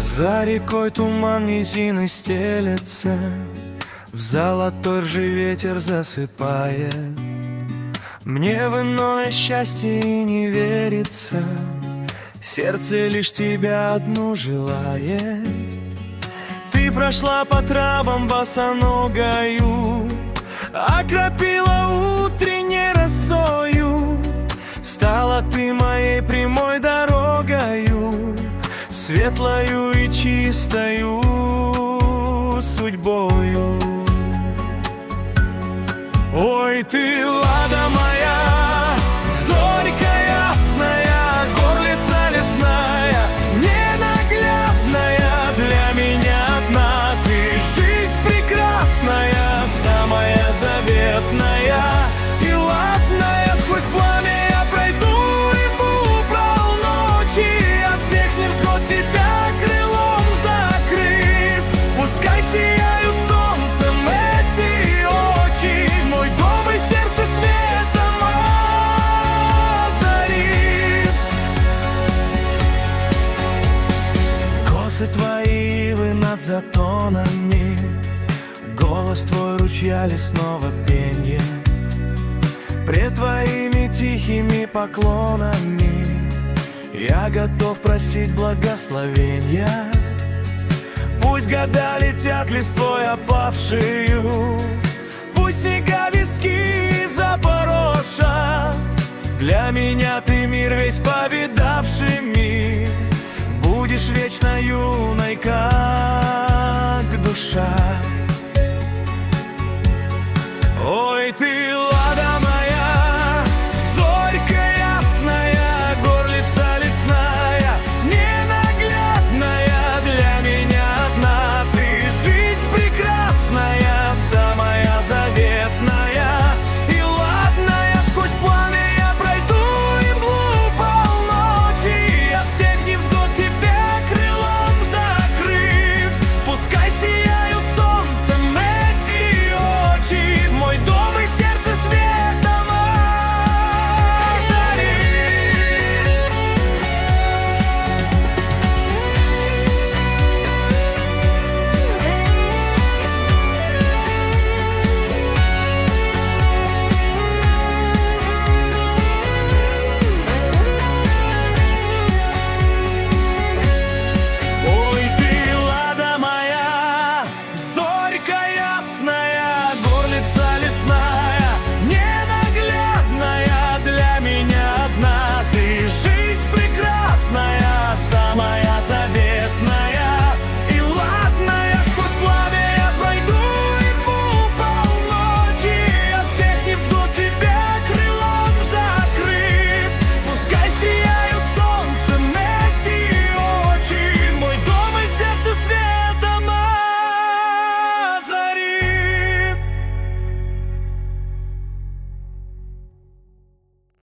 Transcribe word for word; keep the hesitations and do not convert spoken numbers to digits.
За рекой туман низины стелется, в золотой ржи ветер засыпает. Мне в иное счастье и не верится, сердце лишь тебя одну желает. Ты прошла по травам босоногою, окропила утренней росою. Стала ты моей прямой дорогою, светлою и чистою судьбою. Ой, ты, Лада моя, зорька ясная, горлица лесная, ненаглядная, для меня одна ты жизнь прекрасная, самая заветная и ладная. Сквозь пламя я пройду ему полночи, от всех невзгод тебя крылом закрыв. Пускай сияют солнцем эти очи, мой дом и сердце светом озарив. Косы твои ивы над затонами, голос твой ручья лесного пенья. Пред твоими тихими поклонами я готов просить благословения. Пусть года летят листвой опавшую, пусть снега виски запорошат. Для меня ты мир весь повидавший мир, будешь вечно юной, как душа. Ой, ты,